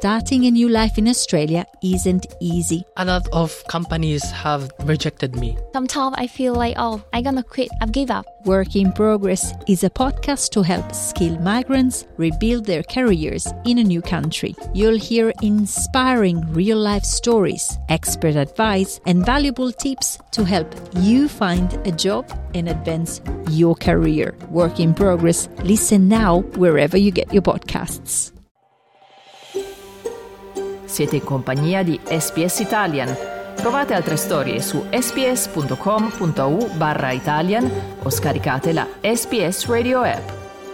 Starting a new life in Australia isn't easy. A lot of companies have rejected me. Sometimes I feel like, I'm gonna quit, I've give up. Work in Progress is a podcast to help skilled migrants rebuild their careers in a new country. You'll hear inspiring real-life stories, expert advice, and valuable tips to help you find a job and advance your career. Work in Progress. Listen now wherever you get your podcasts. Siete in compagnia di SBS Italian. Trovate altre storie su sbs.com.au/Italian o scaricate la SBS Radio app.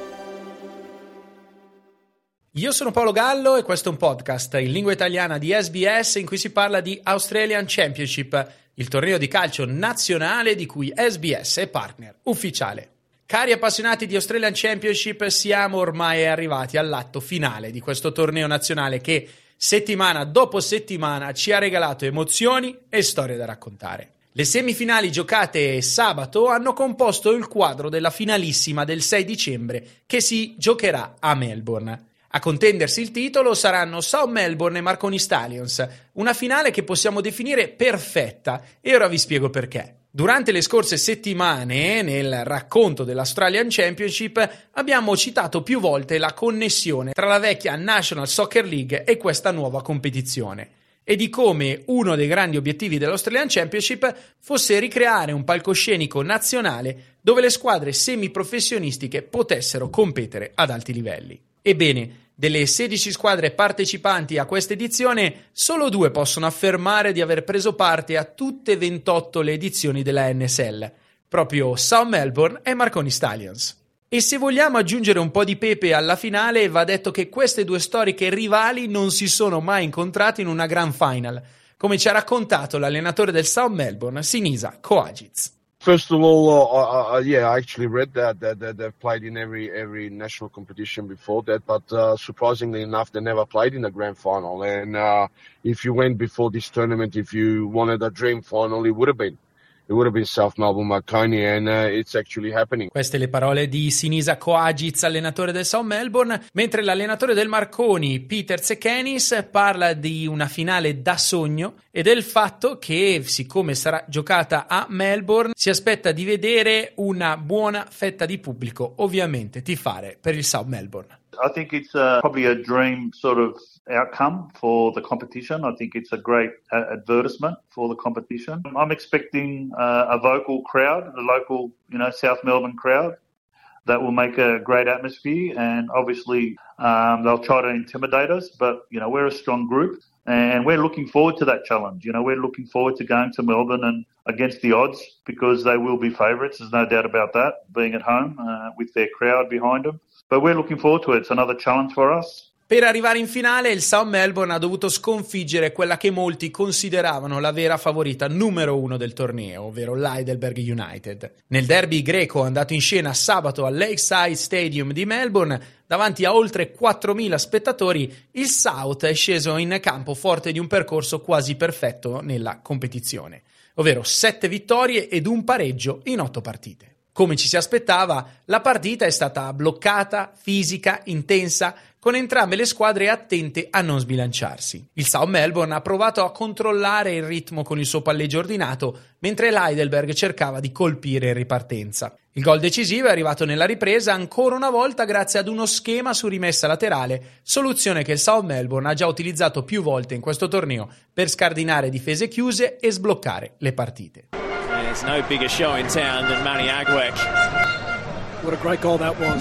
Io sono Paolo Gallo e questo è un podcast in lingua italiana di SBS in cui si parla di Australian Championship, il torneo di calcio nazionale di cui SBS è partner ufficiale. Cari appassionati di Australian Championship, siamo ormai arrivati all'atto finale di questo torneo nazionale che settimana dopo settimana ci ha regalato emozioni e storie da raccontare. Le semifinali giocate sabato hanno composto il quadro della finalissima del 6 dicembre che si giocherà a Melbourne. A contendersi il titolo saranno South Melbourne e Marconi Stallions, una finale che possiamo definire perfetta e ora vi spiego perché. Durante le scorse settimane, nel racconto dell'Australian Championship, abbiamo citato più volte la connessione tra la vecchia National Soccer League e questa nuova competizione e di come uno dei grandi obiettivi dell'Australian Championship fosse ricreare un palcoscenico nazionale dove le squadre semiprofessionistiche potessero competere ad alti livelli. Ebbene, delle 16 squadre partecipanti a questa edizione, solo 2 possono affermare di aver preso parte a tutte 28 le edizioni della NSL, proprio South Melbourne e Marconi Stallions. E se vogliamo aggiungere un po' di pepe alla finale, va detto che queste 2 storiche rivali non si sono mai incontrate in una Grand Final, come ci ha raccontato l'allenatore del South Melbourne, Sinisa Coagic. First of all, I actually read that they've played in every national competition before that, but surprisingly enough, they never played in a grand final. And if you went before this tournament, if you wanted a dream final, it would have been South Melbourne Marconi, and it's actually happening. Queste le parole di Sinisa Coagic, allenatore del South Melbourne, mentre l'allenatore del Marconi, Peter Tsekenis, parla di una finale da sogno e del fatto che, siccome sarà giocata a Melbourne, si aspetta di vedere una buona fetta di pubblico, ovviamente tifare per il South Melbourne. I think it's probably a dream sort of outcome for the competition. I think it's a great advertisement for the competition. I'm expecting a vocal crowd, a local, South Melbourne crowd that will make a great atmosphere, and obviously they'll try to intimidate us, but we're a strong group and we're looking forward to that challenge. We're looking forward to going to Melbourne and against the odds, because they will be favourites, there's no doubt about that, being at home with their crowd behind them. But we're looking forward to it. It's another challenge for us. Per arrivare in finale, il South Melbourne ha dovuto sconfiggere quella che molti consideravano la vera favorita numero 1 del torneo, ovvero l'Heidelberg United. Nel derby greco andato in scena sabato al Lakeside Stadium di Melbourne, davanti a oltre 4.000 spettatori, il South è sceso in campo forte di un percorso quasi perfetto nella competizione, ovvero 7 vittorie ed un pareggio in 8 partite. Come ci si aspettava, la partita è stata bloccata, fisica, intensa, con entrambe le squadre attente a non sbilanciarsi. Il South Melbourne ha provato a controllare il ritmo con il suo palleggio ordinato, mentre l'Heidelberg cercava di colpire in ripartenza. Il gol decisivo è arrivato nella ripresa ancora una volta grazie ad uno schema su rimessa laterale, soluzione che il South Melbourne ha già utilizzato più volte in questo torneo per scardinare difese chiuse e sbloccare le partite. There's no bigger show in town than Manny Agwek. What a great goal that was.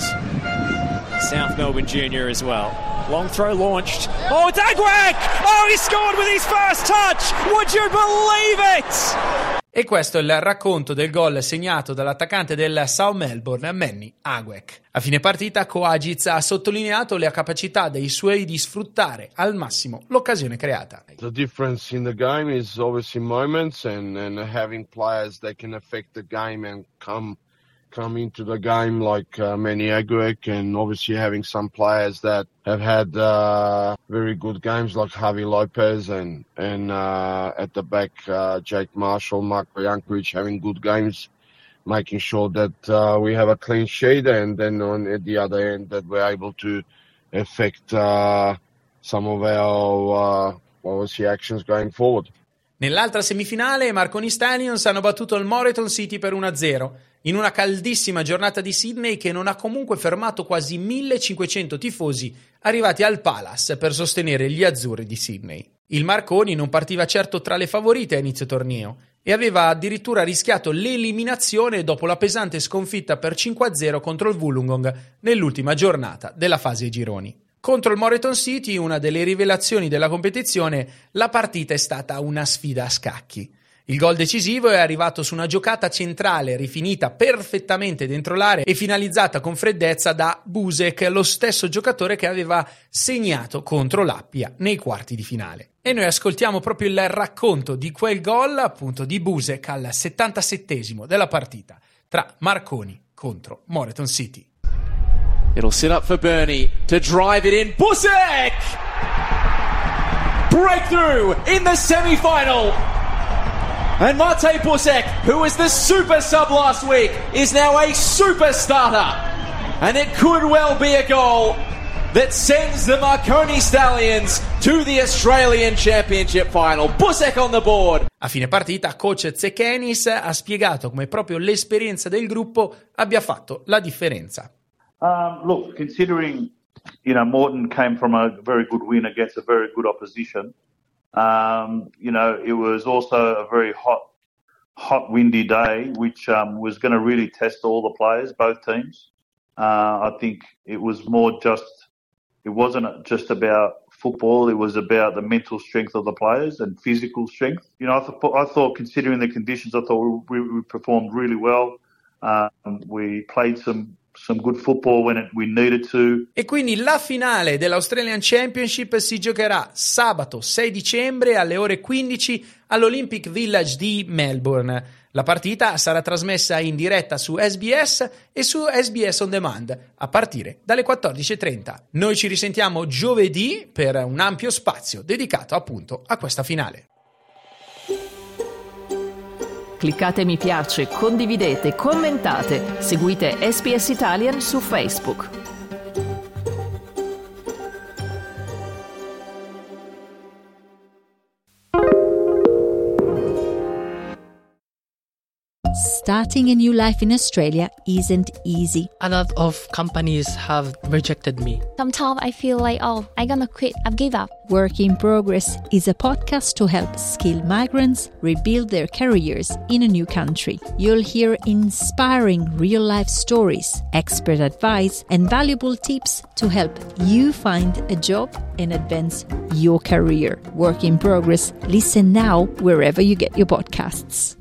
South Melbourne Junior as well. Long throw launched. Oh, it's Agwek! Oh, he scored with his first touch! Would you believe it? E questo è il racconto del gol segnato dall'attaccante del South Melbourne, Manny Agwek. A fine partita, Coagic ha sottolineato la capacità dei suoi di sfruttare al massimo l'occasione creata. The difference in the game is obviously moments and having players that can affect the game and come into the game like Manny Agwek, and obviously having some players that have had very good games like Javi Lopez and at the back Jake Marshall, Mark Jankovic having good games, making sure that we have a clean sheet, and then at the other end that we're able to affect some of our actions going forward. Nell'altra semifinale, i Marconi Stallions hanno battuto il Moreton City per 1-0, in una caldissima giornata di Sydney che non ha comunque fermato quasi 1500 tifosi arrivati al Palace per sostenere gli azzurri di Sydney. Il Marconi non partiva certo tra le favorite a inizio torneo e aveva addirittura rischiato l'eliminazione dopo la pesante sconfitta per 5-0 contro il Wollongong nell'ultima giornata della fase ai gironi. Contro il Moreton City, una delle rivelazioni della competizione, la partita è stata una sfida a scacchi. Il gol decisivo è arrivato su una giocata centrale rifinita perfettamente dentro l'area e finalizzata con freddezza da Busek, lo stesso giocatore che aveva segnato contro l'Appia nei quarti di finale. E noi ascoltiamo proprio il racconto di quel gol, appunto di Busek al 77esimo della partita tra Marconi contro Moreton City. It'll sit up for Bernie to drive it in. Busek! Breakthrough in the semi-final. And Mate Busek, who was the super sub last week, is now a super starter. And it could well be a goal that sends the Marconi Stallions to the Australian Championship final. Busek on the board. A fine partita, coach Tsekenis ha spiegato come proprio l'esperienza del gruppo abbia fatto la differenza. Look, considering, Morton came from a very good win against a very good opposition, it was also a very hot, windy day, which was going to really test all the players, both teams. I think it wasn't just about football, it was about the mental strength of the players and physical strength. I thought considering the conditions, I thought we performed really well. We played some good football when we needed to. E quindi la finale dell'Australian Championship si giocherà sabato 6 dicembre alle ore 15 all'Olympic Village di Melbourne. La partita sarà trasmessa in diretta su SBS e su SBS On Demand a partire dalle 14:30. Noi ci risentiamo giovedì per un ampio spazio dedicato appunto a questa finale. Cliccate mi piace, condividete, commentate, seguite SBS Italian su Facebook. Starting a new life in Australia isn't easy. A lot of companies have rejected me. Sometimes I feel like, I'm gonna quit. I've give up. Work in Progress is a podcast to help skilled migrants rebuild their careers in a new country. You'll hear inspiring real-life stories, expert advice, and valuable tips to help you find a job and advance your career. Work in Progress. Listen now wherever you get your podcasts.